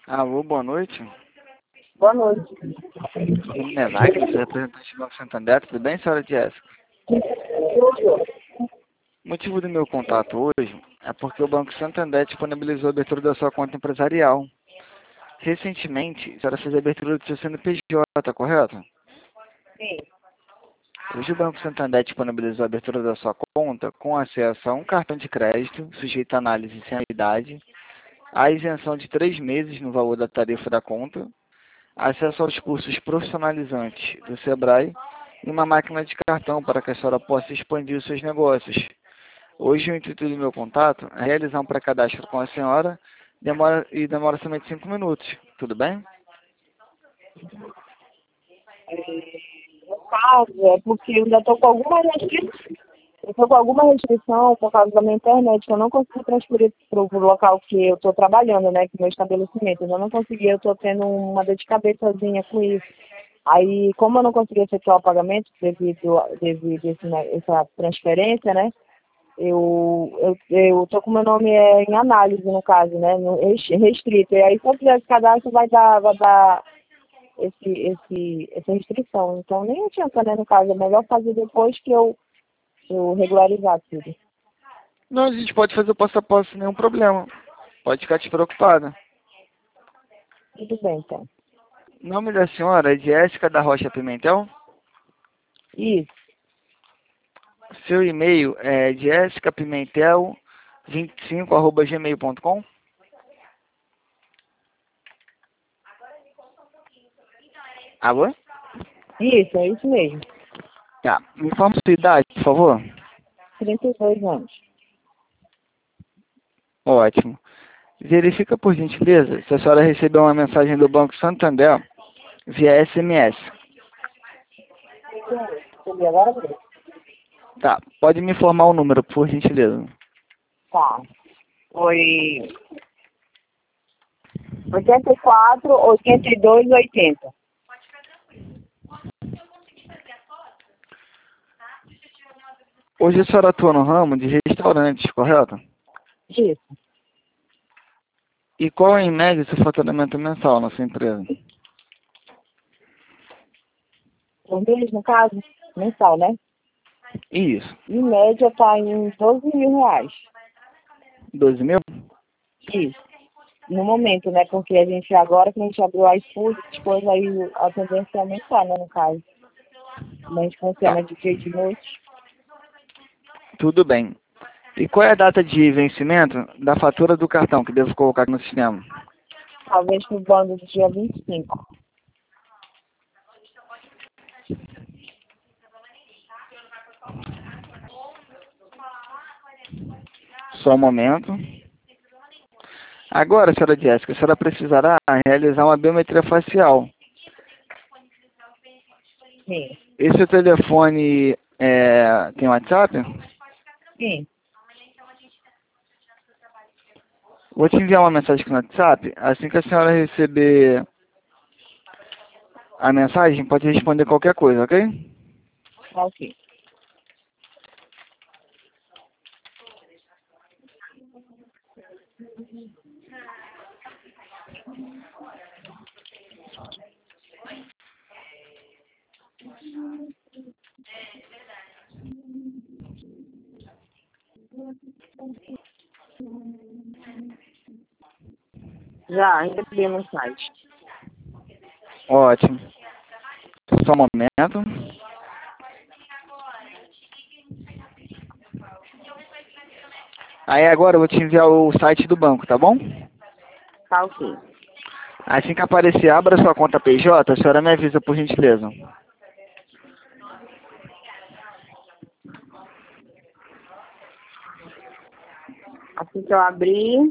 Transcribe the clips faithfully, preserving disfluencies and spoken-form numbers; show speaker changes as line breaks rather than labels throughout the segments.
Alô, boa noite.
Boa noite.
Menina Wagner, sou representante do Banco Santander, tudo bem, senhora Jéssica? O motivo do meu contato hoje é porque o Banco Santander disponibilizou a abertura da sua conta empresarial. Recentemente, a senhora fez a abertura do seu C N P J, correto?
Sim.
Hoje o Banco Santander disponibilizou a abertura da sua conta com acesso a um cartão de crédito, sujeito à análise sem anuidade, a isenção de três meses no valor da tarifa da conta, acesso aos cursos profissionalizantes do Sebrae e uma máquina de cartão para que a senhora possa expandir os seus negócios. Hoje o intuito do meu contato é realizar um pré-cadastro com a senhora demora, e demora somente cinco minutos. Tudo bem?
No caso, é porque eu ainda estou com alguma restrição. Eu estou com alguma restrição por causa da minha internet, que eu não consigo transferir para o local que eu estou trabalhando, né? Que é o meu estabelecimento. Eu não consegui, eu estou tendo uma dor de cabeçazinha com isso. Aí, como eu não consegui efetuar o pagamento devido, devido a esse, né, essa transferência, né? Eu eu eu tô com meu nome é, em análise, no caso, né? no- res- Restrito. E aí, se eu fizer esse cadastro, vai dar, vai dar esse, esse, essa restrição. Então, nem adianta, né? No caso, é melhor fazer depois que eu, eu regularizar tudo.
Não, a gente pode fazer o passo a passo sem nenhum problema. Pode ficar despreocupada.
Tudo bem, então.
O nome da senhora é Jéssica da Rocha Pimentel.
Isso,
Seu e-mail é jessicapimentel vinte e cinco arroba gmail ponto com. Alô?
isso, é isso mesmo.
Tá. Me informa sua idade, por favor.
trinta e dois anos.
Ótimo. Verifica, por gentileza, se a senhora recebeu uma mensagem do Banco Santander via S M S.
Entendeu agora, Bruno?
Tá. Pode me informar o número, por gentileza.
Tá. Foi oitenta e quatro, oitenta e dois, oitenta.
Hoje a senhora atua no ramo de restaurantes, correto?
Isso.
E qual é, em média, o seu faturamento mensal na sua empresa?
Por mês, no caso, mensal, né?
Isso.
Em média, tá em doze mil reais.
doze mil?
Isso. No momento, né? Porque a gente agora que a gente abriu a iFood, depois aí a tendência é aumentar, né? No caso. A gente funciona
Tá.
de dia e de noite.
Tudo bem. E qual é a data de vencimento da fatura do cartão que devo colocar aqui no sistema?
Talvez pro bando do dia vinte e cinco.
Só um momento. Agora, senhora Jéssica, a senhora precisará realizar uma biometria facial.
Sim.
Esse telefone é, tem WhatsApp?
Sim.
Vou te enviar uma mensagem aqui no WhatsApp. Assim que a senhora receber a mensagem, pode responder qualquer coisa, ok?
Tá ok. Já, ainda vi no site.
Ótimo. Só um momento. Aí agora eu vou te enviar o site do banco, tá bom?
Tá ok.
Assim que aparecer, abra sua conta P J, a senhora me avisa por gentileza.
Assim que eu abrir.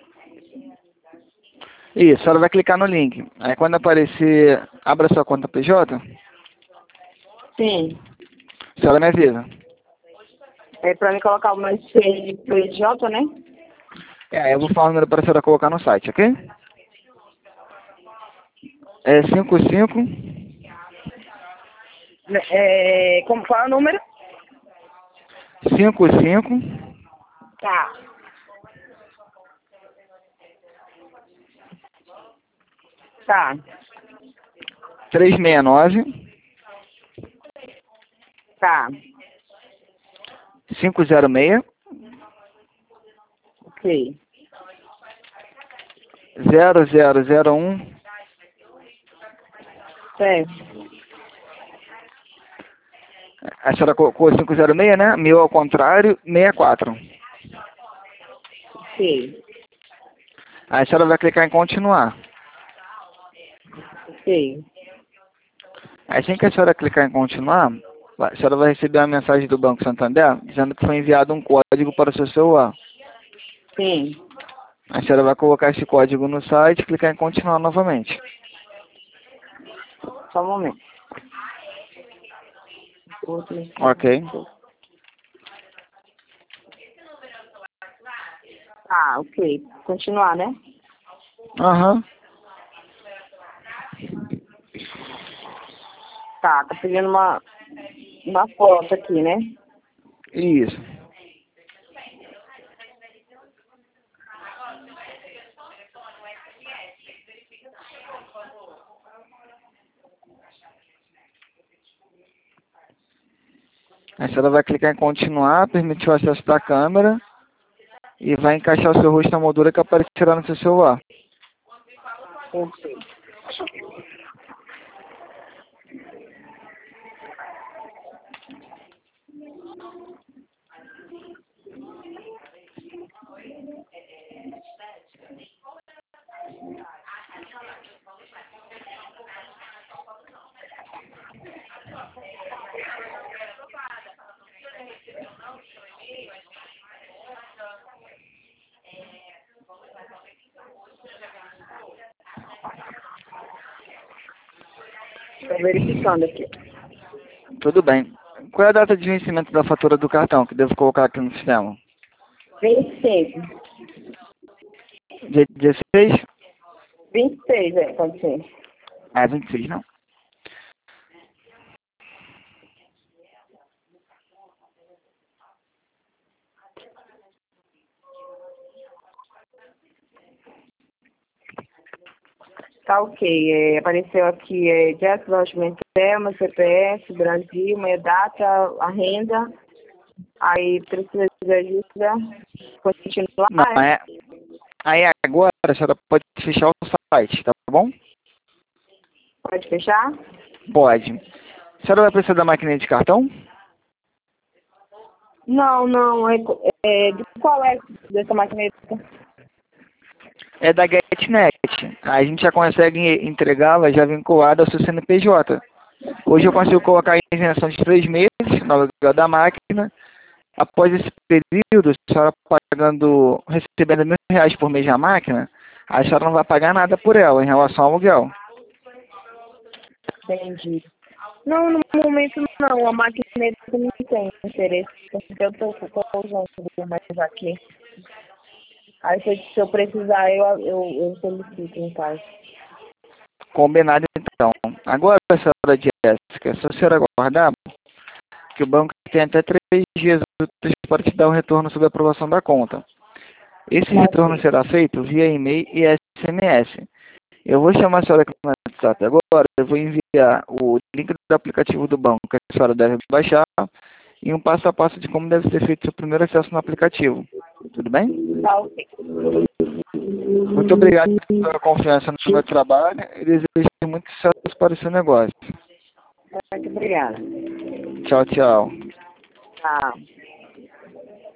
Isso, a senhora vai clicar no link. Aí quando aparecer, abra sua conta P J,
Sim.
a senhora me avisa.
É pra me colocar o meu C N J, né?
É, eu vou falar o número para a senhora colocar no site, ok? É cinco cinco
É, como qual é o número?
cinco cinco
Tá. Tá.
três seis nove,
Tá.
cinco zero seis,
Ok.
zero zero zero um.
Certo.
A senhora colocou cinco zero seis, né? Mil ao contrário, sessenta e quatro.
Ok.
Aí a senhora vai clicar em continuar.
Ok.
Assim que a senhora clicar em continuar, a senhora vai receber uma mensagem do Banco Santander dizendo que foi enviado um código para o seu celular.
Sim.
A senhora vai colocar esse código no site e clicar em continuar novamente.
Só um momento.
Ok.
Ah, ok. Continuar, né?
Aham.
Tá, tá pedindo uma, uma foto aqui, né?
Isso. A senhora vai clicar em continuar, permitir o acesso da câmera e vai encaixar o seu rosto na moldura que aparecerá no seu celular.
Ok. Estou verificando aqui.
Tudo bem. Qual é a data de vencimento da fatura do cartão que devo colocar aqui no sistema?
vinte e cinco.
Dia dezesseis?
vinte e seis, é, pode ser.
Ah, vinte e seis, não.
Tá ok. É, apareceu aqui é, Jess Logement Tema, C P F, Brasil, minha data, a renda. Aí precisa de ajuda. Continuar.
Não, é... Aí agora a senhora pode fechar o site, tá bom?
Pode fechar?
Pode. A senhora vai precisar da máquina de cartão?
Não, não. É, é, de qual é dessa maquineta?
É da GetNet. A gente já consegue entregá-la já vinculada ao seu C N P J. Hoje eu consigo colocar a isenção de três meses no aluguel da máquina. Após esse período, a senhora pagando, recebendo mil reais por mês na máquina, a senhora não vai pagar nada por ela em relação ao aluguel.
Entendi. Não, no momento não. A maquineta não tem interesse. Porque eu estou usando mais aqui. Aí se, se eu precisar, eu, eu, eu solicito em caso.
Combinado então. Agora, senhora Jéssica, se a senhora aguardar, que o banco tem até três dias úteis para te dar o retorno sobre a aprovação da conta. Esse
Tá,
retorno
sim.
será feito via e-mail e S M S. Eu vou chamar a senhora aqui no WhatsApp agora, eu vou enviar o link do aplicativo do banco que a senhora deve baixar e um passo a passo de como deve ser feito seu primeiro acesso no aplicativo. Tudo bem?
Tá ok.
Muito obrigado pela confiança no meu trabalho e desejo muito sucesso para o seu negócio.
Muito obrigada.
Tchau, tchau.
Tá.